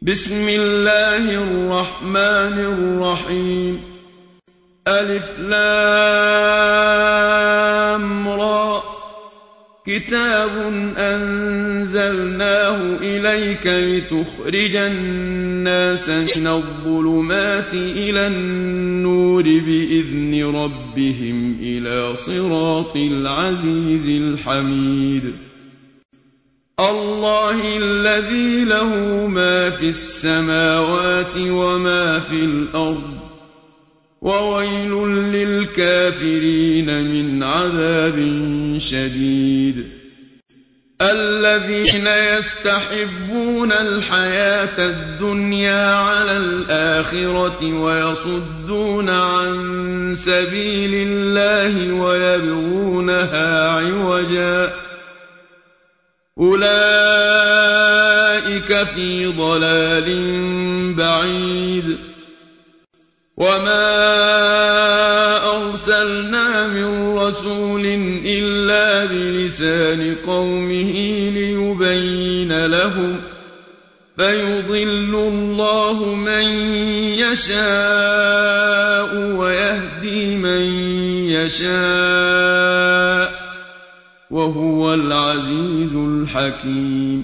بسم الله الرحمن الرحيم ألف لام را كتاب أنزلناه إليك لتخرج الناس من الظلمات إلى النور بإذن ربهم إلى صراط العزيز الحميد الله الذي له ما في السماوات وما في الأرض وويل للكافرين من عذاب شديد الذين يستحبون الحياة الدنيا على الآخرة ويصدون عن سبيل الله ويبغونها عوجا أولئك في ضلال بعيد وما أرسلنا من رسول إلا بلسان قومه ليبين لهم فيضل الله من يشاء ويهدي من يشاء وهو العزيز الحكيم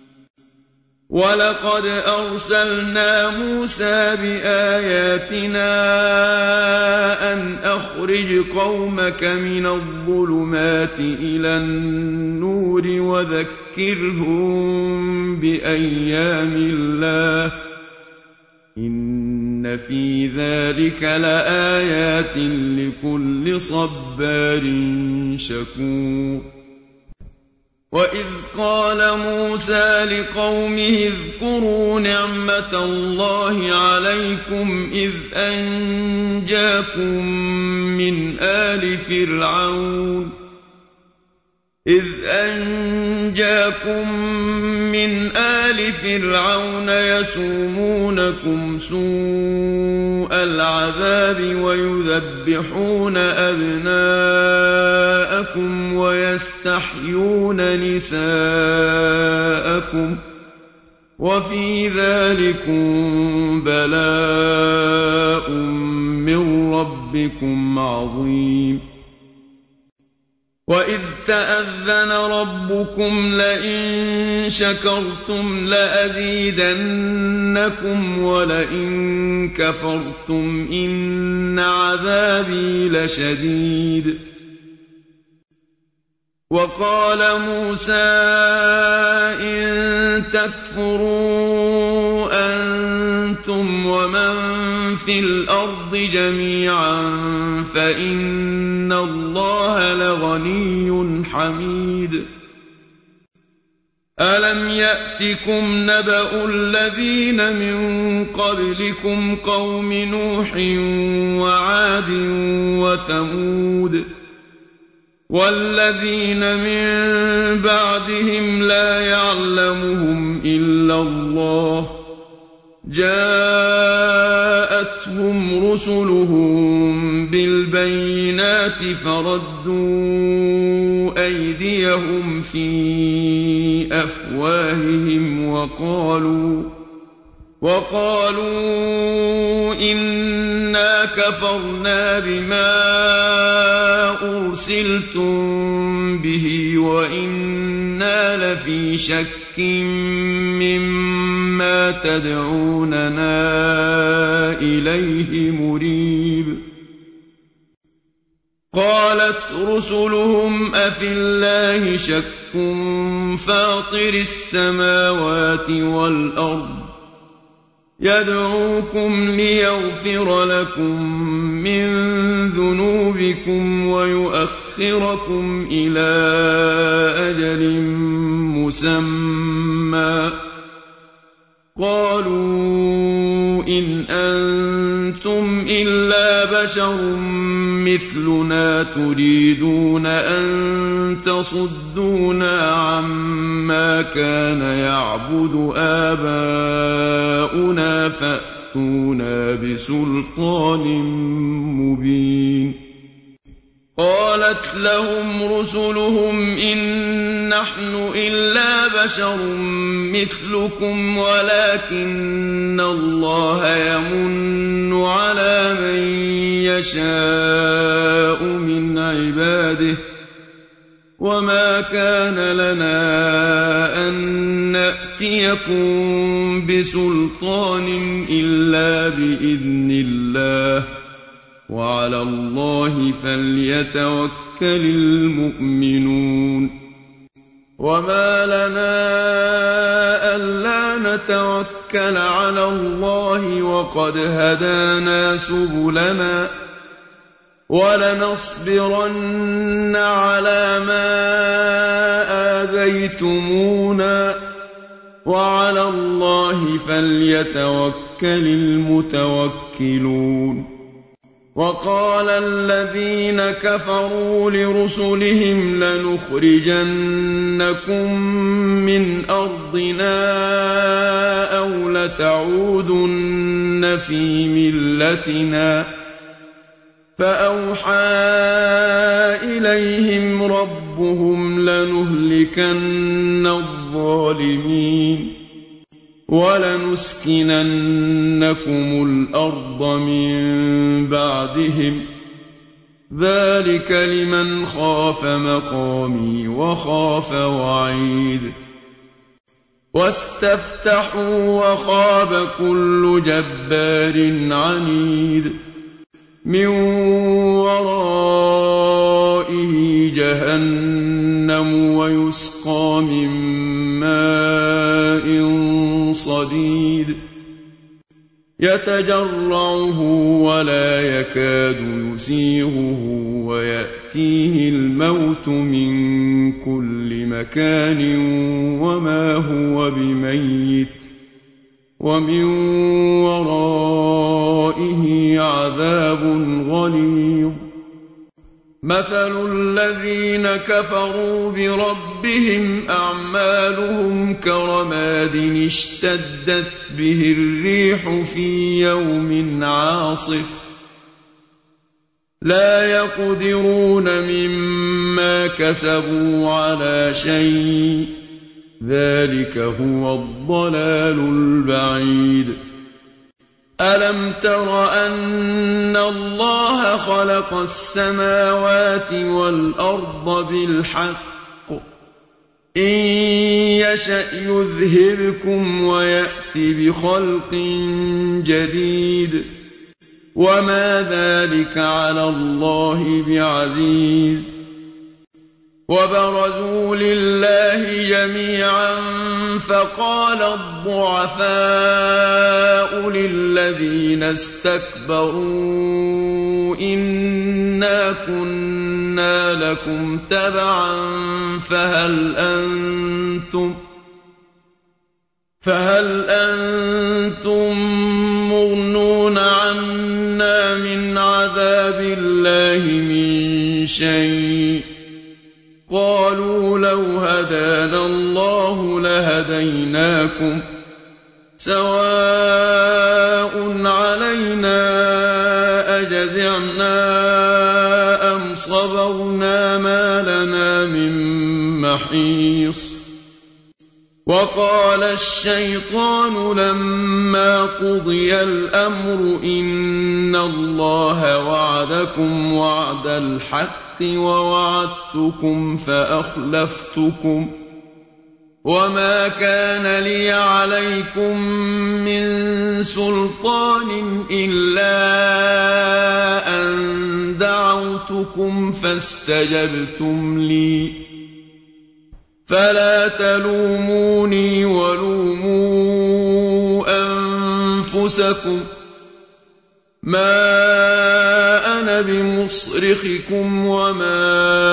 ولقد أرسلنا موسى بآياتنا أن أخرج قومك من الظلمات إلى النور وذكرهم بأيام الله إن في ذلك لآيات لكل صبار شكور وإذ قال موسى لقومه اذكروا نعمة الله عليكم إذ أنجاكم من آل فرعون يسومونكم سوء العذاب ويذبحون أبناءكم ويستحيون نساءكم وفي ذلكم بلاء من ربكم عظيم وإذ تأذن ربكم لئن شكرتم لأزيدنكم ولئن كفرتم إن عذابي لشديد وقال موسى إن تكفروا أنتم ومن في الأرض جميعا فإن الله لغني حميد ألم يأتكم نبأ الذين من قبلكم قوم نوح وعاد وثمود والذين من بعدهم لا يعلمهم إلا الله جاءتهم رسلهم بالبينات فردوا أيديهم في أفواههم وقالوا إنا كفرنا بما أرسلتم به وإنا لفي شك مما تدعوننا إليه مريب قالت رسلهم أفي الله شك فاطر السماوات والأرض يدعوكم ليغفر لكم من ذنوبكم ويؤخركم إلى أجل مسمى قالوا إن أنتم إلا بشر مثلنا تريدون أن تصدونا عما كان يعبد آباؤنا فأتونا بسلطان مبين قال قالت لهم رسلهم إن نحن إلا بشر مثلكم ولكن الله يمن على من يشاء من عباده وما كان لنا أن نأتيكم بسلطان إلا بإذن الله وعلى الله فليتوكل المؤمنون وما لنا ألا نتوكل على الله وقد هدانا سبلنا ولنصبرن على ما آذيتمونا وعلى الله فليتوكل المتوكلون وقال الذين كفروا لرسلهم لنخرجنكم من أرضنا أو لتعودن في ملتنا فأوحى إليهم ربهم لنهلكن الظالمين ولنسكننكم الأرض من بعدهم ذلك لمن خاف مقامي وخاف وعيد واستفتحوا وخاب كل جبار عنيد من ورائه جهنم ويسقى من ماء صديد يتجرعه ولا يكاد يسيغه ويأتيه الموت من كل مكان وما هو بميت ومن ورائه عذاب غليظ مثل الذين كفروا بربهم أعمالهم كرماد اشتدت به الريح في يوم عاصف لا يقدرون مما كسبوا على شيء ذلك هو الضلال البعيد ألم تر أن الله خلق السماوات والأرض بالحق إن يشأ يذهبكم ويأت بخلق جديد وما ذلك على الله بعزيز وبرزوا لله جميعا فقال الضعفاء للذين استكبروا إنا كنا لكم تبعا فهل أنتم مغنون عنا من عذاب الله من شيء قالوا لو هدانا الله لهديناكم سواء علينا أجزعنا أم صبرنا ما لنا من محيص وقال الشيطان لما قضي الأمر إن الله وعدكم وعد الحق ووعدتكم فأخلفتكم وما كان لي عليكم من سلطان إلا أن دعوتكم فاستجبتم لي فلا تلوموني ولوموا أنفسكم ما أنا بمصرخكم وما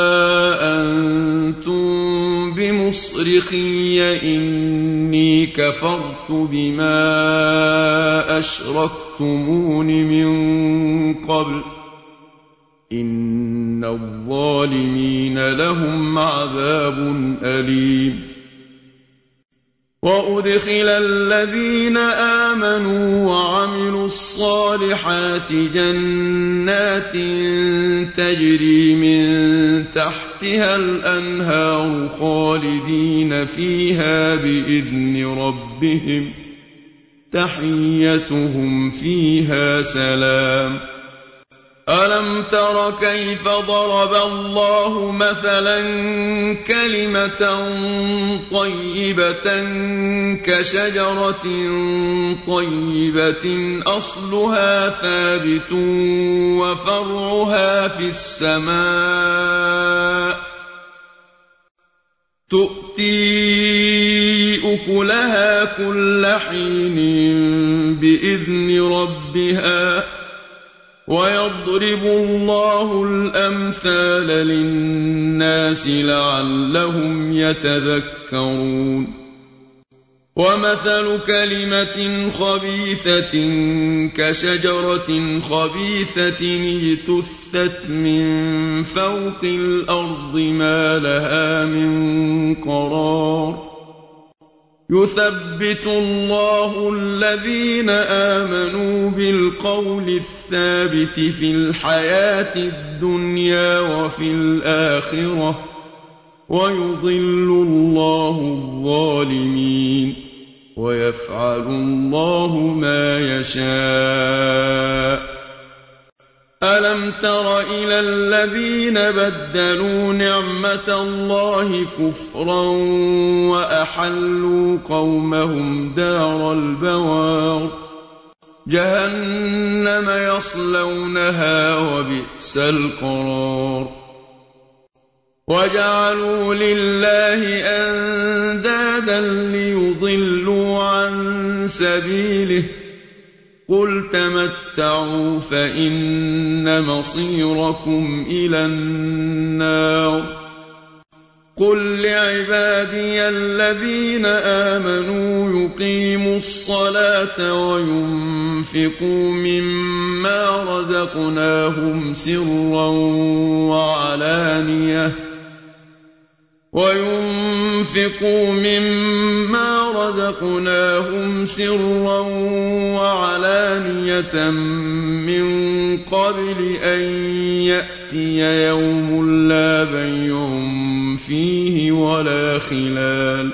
أنتم بمصرخي إني كفرت بما أشركتمون من قبل إن الظالمين لهم عذاب أليم وأدخل الذين آمنوا وعملوا الصالحات جنات تجري من تحتها الأنهار خالدين فيها بإذن ربهم تحيتهم فيها سلام. ألم تر كيف ضرب الله مثلا كلمة طيبة كشجرة طيبة أصلها ثابت وفرعها في السماء تؤتي أكلها كل حين بإذن ربها ويضرب الله الأمثال للناس لعلهم يتذكرون. ومثل كلمة خبيثة كشجرة خبيثة اجتثت من فوق الأرض ما لها من قرار. يثبت الله الذين آمنوا بالقول الثابت في الحياة الدنيا وفي الآخرة ويضل الله الظالمين ويفعل الله ما يشاء. ألم تر إلى الذين بدلوا نعمة الله كفرا وأحلوا قومهم دار البوار جهنم يصلونها وبئس القرار. وجعلوا لله أندادا ليضلوا عن سبيله قل تمتعوا فإن مصيركم إلى النار. قل لعبادي الذين آمنوا يقيموا الصلاة وينفقوا مما رزقناهم سرا وعلانية من قبل أن يأتي يوم لا بيع فيه ولا خلال.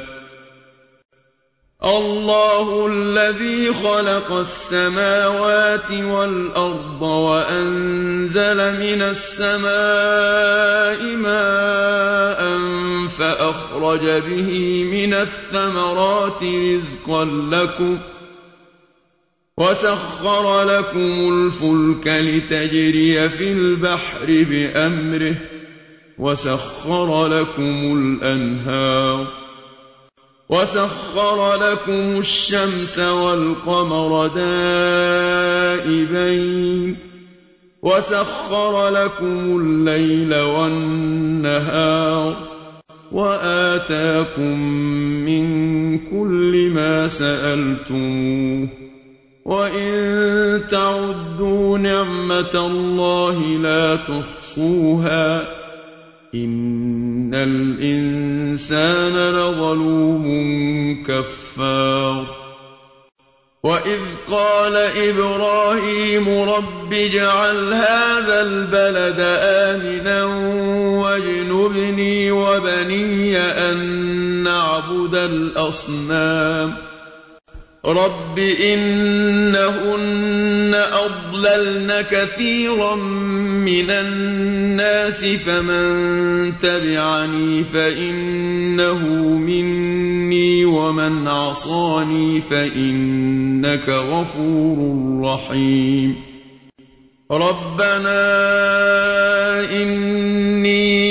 الله الذي خلق السماوات والأرض وأنزل من السماء ماء فأخرج به من الثمرات رزقا لكم وسخر لكم الفلك لتجري في البحر بأمره وسخر لكم الأنهار وسخر لكم الشمس والقمر دائبين وسخر لكم الليل والنهار وآتاكم من كل ما سألتموه وإن تعدوا نعمة الله لا تحصوها إن الإنسان لظلوم كفار. وإذ قال إبراهيم رب اجعل هذا البلد آمنا واجنبني وبني أن نعبد الأصنام. رب إنهن أضللن كثيرا من الناس فمن تبعني فإنه مني ومن عصاني فإنك غفور رحيم. ربنا إني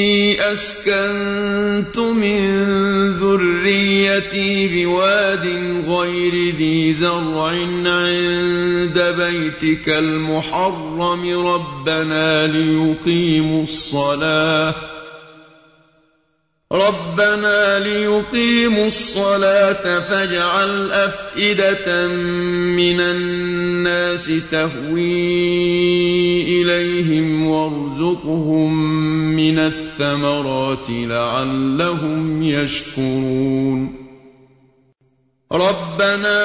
أسكنت من ذريتي بواد غير ذي زرع عند بيتك المحرم ربنا ليقيموا الصلاة فاجعل أفئدة من الناس تهوي إليهم وارزقهم من الثمرات. الثمرات لعلهم يشكرون. ربنا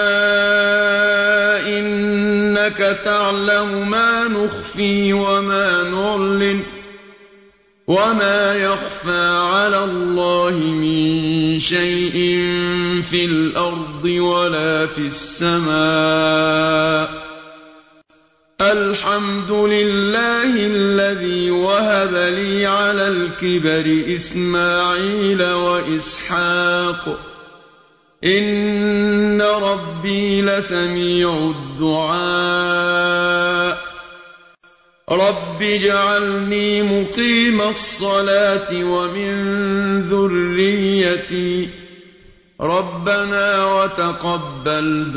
إنك تعلم ما نخفي وما نعلن وما يخفى على الله من شيء في الأرض ولا في السماء الحمد لله الذي وهب لي على الكبر إسماعيل وإسحاق إن ربي لسميع الدعاء رب اجعلني مقيم الصلاة ومن ذريتي ربنا وتقبل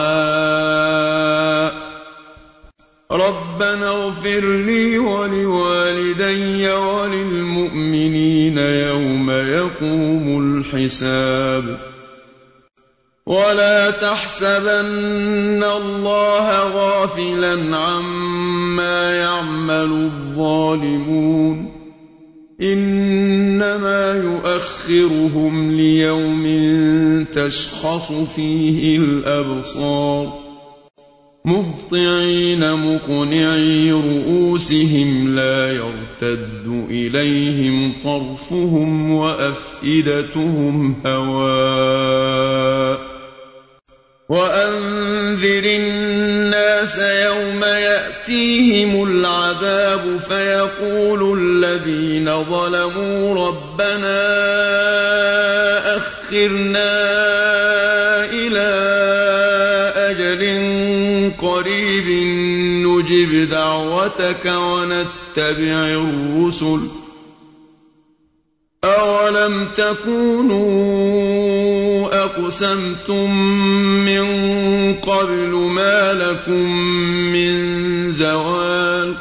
دعاء ربنا اغفر لي ولوالدي وللمؤمنين يوم يقوم الحساب ولا تحسبن الله غافلا عما يعمل الظالمون إنما يؤخرهم ليوم تشخص فيه الأبصار مهطعين مقنعي رؤوسهم لا يرتد إليهم طرفهم وأفئدتهم هواء وأنذر الناس يوم يأتيهم العذاب فيقول الذين ظلموا ربنا أخرنا إلى أجل قريب نجب دعوتك ونتبع الرسل أولم تكونوا أقسمتم من قبل ما لكم من زوال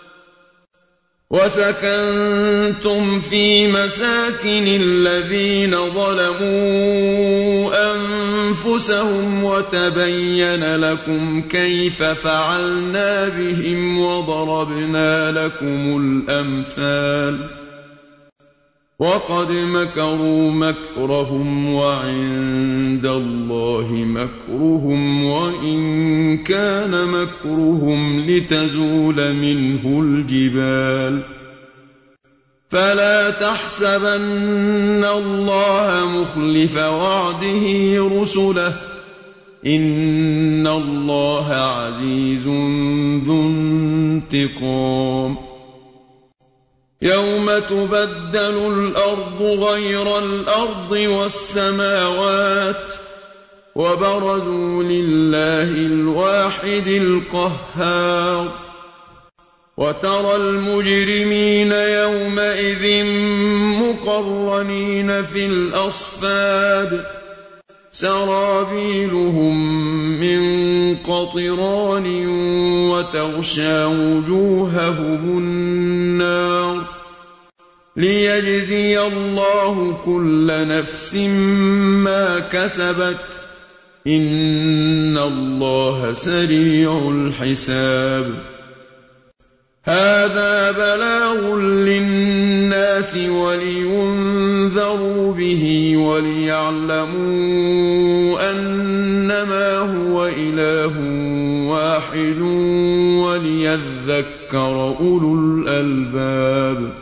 وسكنتم في مساكن الذين ظلموا أنفسهم وتبين لكم كيف فعلنا بهم وضربنا لكم الأمثال وقد مكروا مكرهم وعند الله مكرهم وإن كان مكرهم لتزول منه الجبال فلا تحسبن الله مخلف وعده رسله إن الله عزيز ذو انتقام يوم تبدل الأرض غير الأرض والسماوات وبرزوا لله الواحد القهار وترى المجرمين يومئذ مقرنين في الأصفاد سرابيلهم من قطران وتغشى وجوههم النار ليجزي الله كل نفس ما كسبت إن الله سريع الحساب هذا بلاغ للناس ولينذروا به وليعلموا أنما هو إله واحد وليذكر أولو الألباب